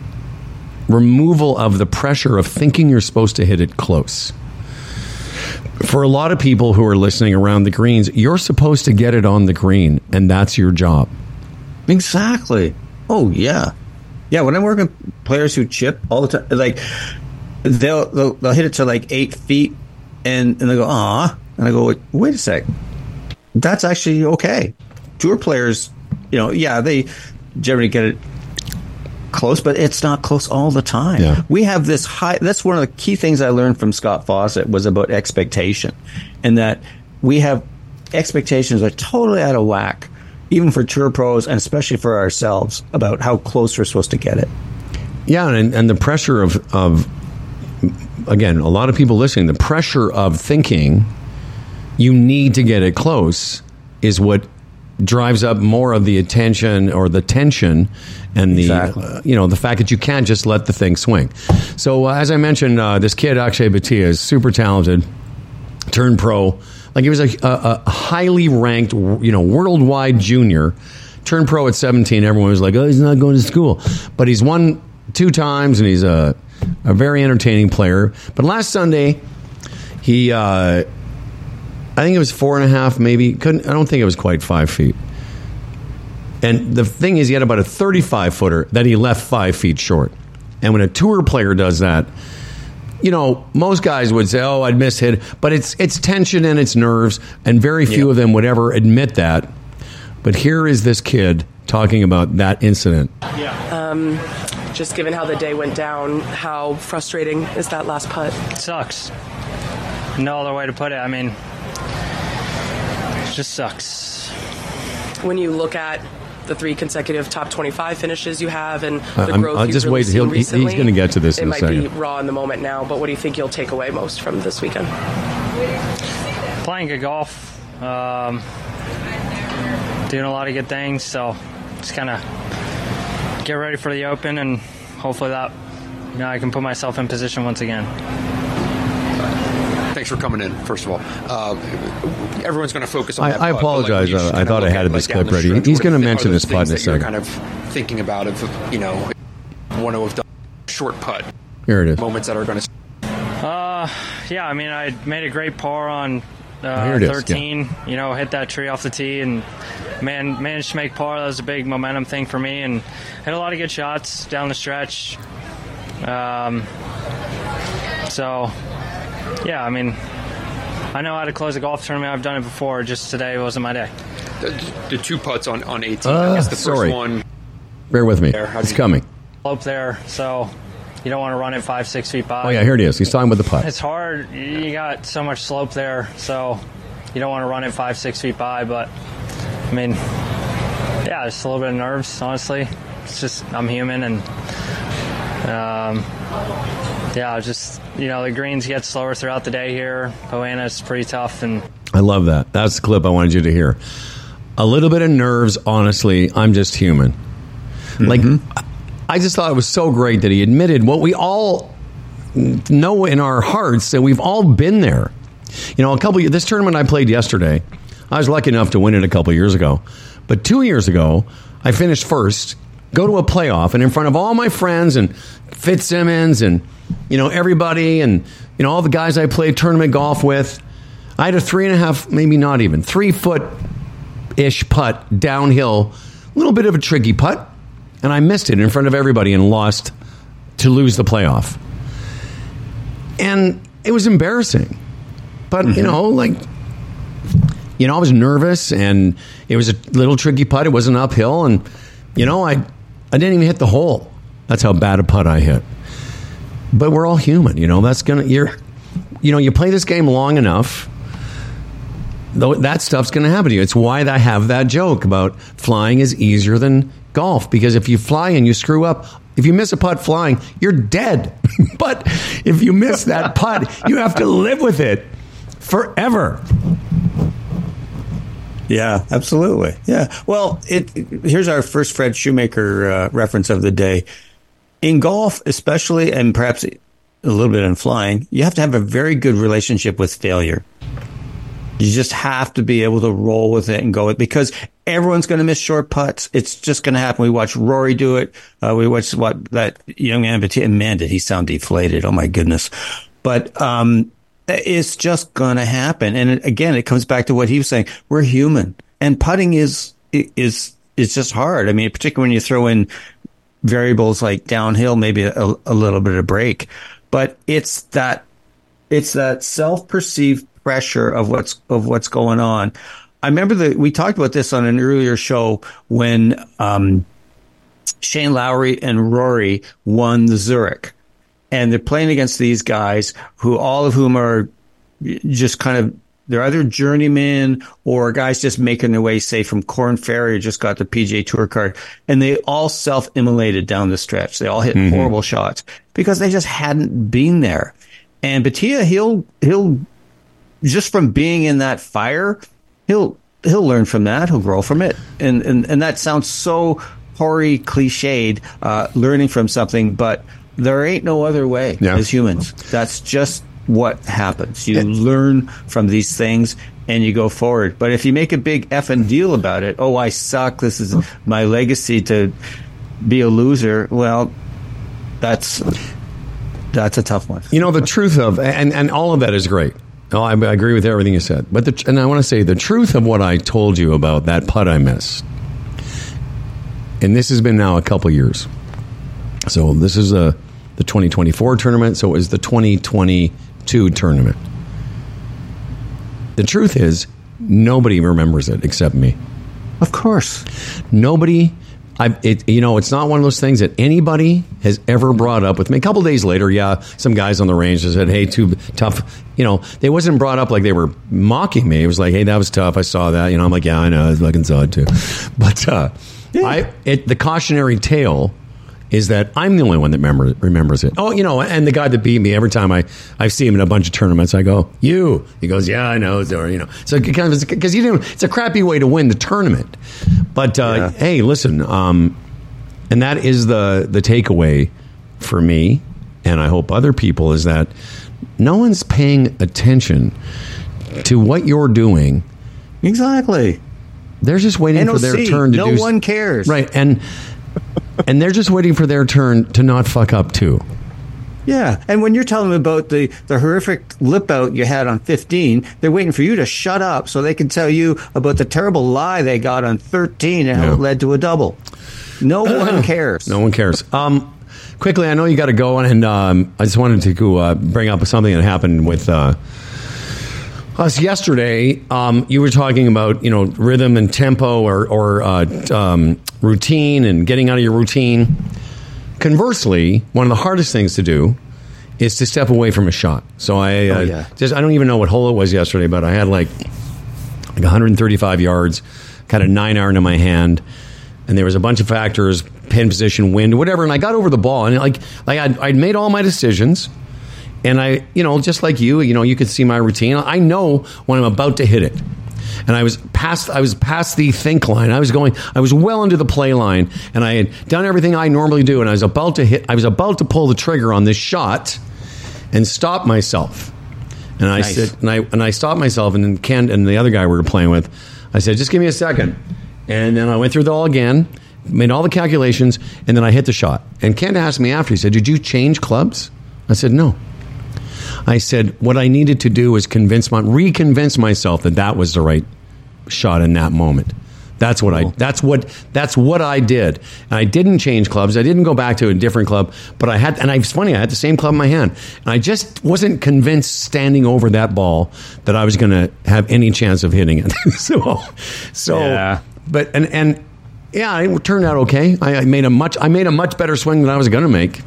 removal of the pressure of thinking you're supposed to hit it close. For a lot of people who are listening around the greens, you're supposed to get it on the green, and that's your job. Exactly. Oh yeah, yeah. When I'm working with players who chip all the time, like they'll they'll, they'll hit it to like eight feet, and and they go ah, and I go wait, wait a sec, that's actually okay. Tour players, you know, yeah, they generally get it close, but it's not close all the time. Yeah. We have this high. That's one of the key things I learned from Scott Fawcett was about expectation, and that we have expectations are totally out of whack. Even for tour pros, and especially for ourselves, about how close we're supposed to get it. Yeah, and and the pressure of, of again, a lot of people listening, the pressure of thinking you need to get it close is what drives up more of the attention or the tension and the exactly. uh, you know, the fact that you can't just let the thing swing. So uh, as I mentioned, uh, this kid Akshay Bhatia is super talented, turned pro. Like he was a, a, a highly ranked, you know, worldwide junior, turned pro at seventeen. Everyone was like, "Oh, he's not going to school," but he's won two times, and he's a a very entertaining player. But last Sunday, he, uh, I think it was four and a half, maybe. Couldn't I don't think it was quite five feet. And the thing is, he had about a thirty-five footer that he left five feet short. And when a tour player does that, you know, most guys would say, "Oh, I'd miss hit," but it's it's tension and it's nerves, and very few yeah. of them would ever admit that. But here is this kid talking about that incident. Yeah. Um, just given how the day went down, how frustrating is that last putt? It sucks. No other way to put it. I mean, it just sucks. When you look at the three consecutive top twenty-five finishes you have and the I'm, growth I'll you've just really wait. He'll, seen recently, he's going to get to this it in a might second. be raw in the moment now, but what do you think you'll take away most from this weekend? Playing good golf, um, doing a lot of good things, so just kind of get ready for the Open, and hopefully that, you know, I can put myself in position once again. Thanks for coming in, first of all. Uh, everyone's going to focus on I, that I putt, apologize. Like, uh, I thought I had this like clip ready. Stretch, He's going to the, mention this putt in a second. You're kind of thinking about if, you know, want to have done a short putt. Here it is. Moments that are going to... Uh, yeah, I mean, I made a great par on uh, oh, thirteen. Yeah. You know, hit that tree off the tee and man managed to make par. That was a big momentum thing for me, and had a lot of good shots down the stretch. Um, so, yeah, I mean, I know how to close a golf tournament. I've done it before. Just today wasn't my day. The, the two putts on, on eighteen. Uh, I guess the sorry. first one... Bear with me. There, it's coming. Slope there, so you don't want to run it five, six feet by. Oh, yeah, here it is. He's talking about the putt. It's hard. You got so much slope there, so you don't want to run it five, six feet by. But, I mean, yeah, just a little bit of nerves, honestly. It's just, I'm human, and, um, yeah, just, you know, the greens get slower throughout the day here. Poana is pretty tough. And I love that. That's the clip I wanted you to hear. A little bit of nerves, honestly. I'm just human. Mm-hmm. Like, I just thought it was so great that he admitted what we all know in our hearts, that we've all been there. You know, a couple of, this tournament I played yesterday, I was lucky enough to win it a couple of years ago. But two years ago, I finished first, go to a playoff, and in front of all my friends and Fitzsimmons and, you know, everybody and, you know, all the guys I played tournament golf with, I had a three and a half, maybe not even, three foot ish putt downhill, a little bit of a tricky putt, and I missed it in front of everybody and lost to lose the playoff. And it was embarrassing. But, mm-hmm. you know, like, you know, I was nervous, and it was a little tricky putt. It wasn't uphill, and, you know, I, I didn't even hit the hole. That's how bad a putt I hit. But we're all human, you know. That's gonna you're, you know, you play this game long enough, though that stuff's gonna happen to you. It's why I have that joke about flying is easier than golf, because if you fly and you screw up, if you miss a putt flying, you're dead. But if you miss that putt, you have to live with it forever. Yeah, absolutely. Yeah. Well, it, here's our first Fred Shoemaker uh, reference of the day. In golf, especially, and perhaps a little bit in flying, you have to have a very good relationship with failure. You just have to be able to roll with it and go with it, because everyone's going to miss short putts. It's just going to happen. We watch Rory do it. Uh, we watched what that young man, and man, did he sound deflated. Oh, my goodness. But um, it's just going to happen. And it, again, it comes back to what he was saying. We're human. And putting is is is just hard. I mean, particularly when you throw in variables like downhill, maybe a, a little bit of break. But it's that it's that self-perceived pressure of what's of what's going on. I remember that we talked about this on an earlier show when um, Shane Lowry and Rory won the Zurich, and they're playing against these guys who all of whom are just kind of they're either journeymen or guys just making their way, say, from Corn Ferry, who just got the P G A Tour card, and they all self-immolated down the stretch. They all hit mm-hmm. horrible shots because they just hadn't been there. And Bhatia, he'll he'll just from being in that fire, he'll he'll learn from that. He'll grow from it. And and, and that sounds so hoary, cliched, uh, learning from something, but there ain't no other way yeah. as humans. That's just what happens. You learn from these things and you go forward. But if you make a big effing deal about it, oh, I suck, this is my legacy to be a loser, well, that's that's a tough one. You know, the truth of, and, and all of that is great. Oh, I, I agree with everything you said. But the, and I want to say the truth of what I told you about that putt I missed, and this has been now a couple years. So this is a the twenty twenty-four tournament, so it was the twenty twenty-two tournament. The truth is, nobody remembers it except me. Of course. Nobody, I, it, you know, it's not one of those things that anybody has ever brought up with me. A couple days later, yeah, some guys on the range said, hey, too tough. You know, they wasn't brought up like they were mocking me. It was like, hey, that was tough. I saw that. You know, I'm like, yeah, I know. I fucking saw it too. But uh, yeah. I, it, the cautionary tale is that I'm the only one that remember, remembers it. Oh, you know, and the guy that beat me, every time I, I see him in a bunch of tournaments, I go, you. He goes, yeah, I know. Or, you know, so because you know, it's a crappy way to win the tournament. But uh, yeah. hey, listen, um, and that is the the takeaway for me, and I hope other people, is that no one's paying attention to what you're doing. Exactly. They're just waiting N O C, for their turn to no do. No one cares. Right, and. And they're just waiting for their turn to not fuck up too. Yeah, and when you're telling them about the, the horrific lip out you had on fifteen, they're waiting for you to shut up so they can tell you about the terrible lie they got on thirteen and how yeah. it led to a double. No one cares. No one cares. Um, quickly, I know you got to go, and um, I just wanted to uh, bring up something that happened with uh, us yesterday. Um, you were talking about, you know, rhythm and tempo, or, or uh, um, routine, and getting out of your routine. Conversely, one of the hardest things to do is to step away from a shot. So I uh, oh, yeah. just I don't even know what hole it was yesterday, but I had like like one hundred thirty-five yards, kind of nine iron in my hand, and there was a bunch of factors, pin position, wind, whatever, and I got over the ball, and like like I'd, I'd made all my decisions. And I, you know, just like you, you know, you could see my routine. I know when I'm about to hit it. And I was past, I was past the think line. I was going, I was well into the play line, and I had done everything I normally do. And I was about to hit, I was about to pull the trigger on this shot and stop myself. And I nice. said, and I, and I stopped myself, and then Ken and the other guy we were playing with, I said, just give me a second. And then I went through it all again, made all the calculations, and then I hit the shot. And Ken asked me after, he said, did you change clubs? I said, no. I said, what I needed to do was convince my, reconvince myself that that was the right shot in that moment. That's what I. That's what. That's what I did. And I didn't change clubs. I didn't go back to a different club. But I had, and I, it's funny. I had the same club in my hand, and I just wasn't convinced standing over that ball that I was going to have any chance of hitting it. so, so. Yeah. But and and yeah, it turned out okay. I, I made a much. I made a much better swing than I was going to make.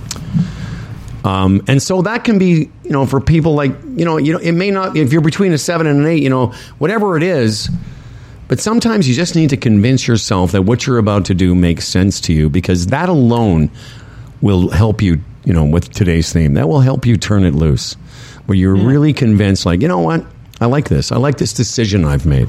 Um, and so that can be, you know, for people like, you know, you know, it may not, if you're between a seven and an eight, you know, whatever it is. But sometimes you just need to convince yourself that what you're about to do makes sense to you, because that alone will help you, you know, with today's theme. That will help you turn it loose, where you're yeah. really convinced, like, you know what? I like this. I like this decision I've made.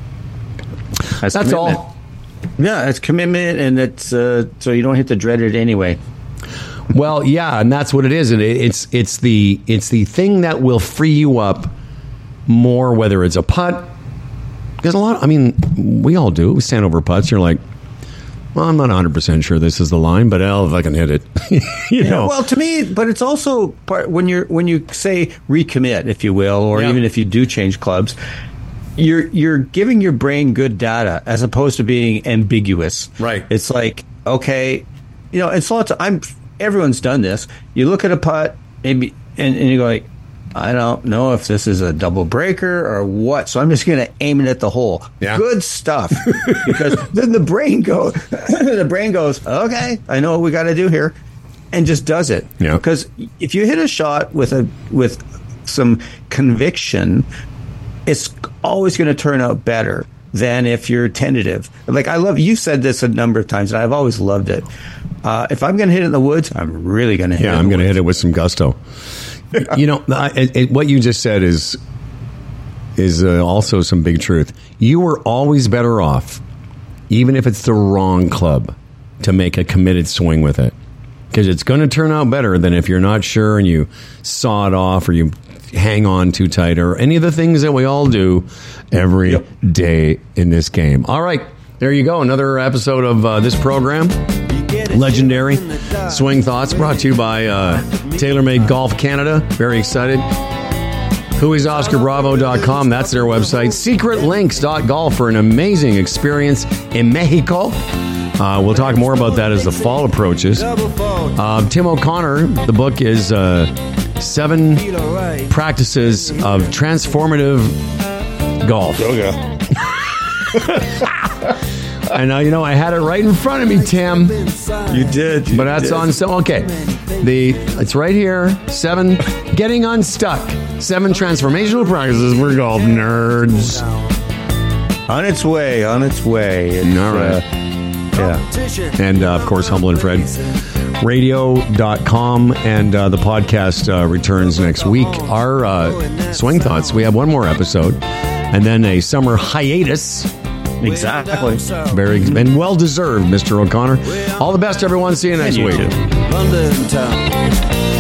That's, That's all. Yeah, it's commitment, and it's uh, so you don't have to dread it anyway. Well, yeah, and that's what it is. And it, it's it's the it's the thing that will free you up more, whether it's a putt. Because a lot, I mean, we all do. We stand over putts. You're like, well, I'm not one hundred percent sure this is the line, but hell, if I can hit it, you yeah, know. Well, to me, but it's also part when you're when you say recommit, if you will, or yeah. even if you do change clubs, you're you're giving your brain good data as opposed to being ambiguous. Right. It's like, okay, you know, it's lots of, I'm everyone's done this. You look at a putt, maybe, and, and you go like, I don't know if this is a double breaker or what, so I'm just going to aim it at the hole. Yeah. Good stuff, because then the brain goes, the brain goes, okay, I know what we got to do here, and just does it. Yeah. Because if you hit a shot with a with some conviction, it's always going to turn out better than if you're tentative. Like I love, you said this a number of times, and I've always loved it. Uh, if I'm going to hit it in the woods, I'm really going to hit yeah, it. Yeah, I'm going to hit it with some gusto. You know, I, it, what you just said is is uh, also some big truth. You are always better off, even if it's the wrong club, to make a committed swing with it, because it's going to turn out better than if you're not sure and you saw it off or you hang on too tight or any of the things that we all do every yep. day in this game. All right, there you go. Another episode of uh, this program. Legendary Swing Thoughts, brought to you by uh, TaylorMade Golf Canada. Very excited. who is Oscar Bravo dot com. That's their website. secret links dot golf for an amazing experience in Mexico. Uh, we'll talk more about that as the fall approaches. Uh, Tim O'Connor, the book is uh, Seven Practices of Transformative Golf. Yoga. I know, you know, I had it right in front of me, Tim. You did. You but that's did. on, so okay. The It's right here. Seven, Getting Unstuck. Seven Transformational Practices for Golf Nerds. On its way, on its way. It's, All right. Uh, yeah. And, uh, of course, Humble and Fred. radio dot com, and uh, the podcast uh, returns next week. Our uh, Swing Thoughts, we have one more episode, and then a summer hiatus. Exactly. Very and well deserved, Mister O'Connor. All the best, everyone. See you next week. London town.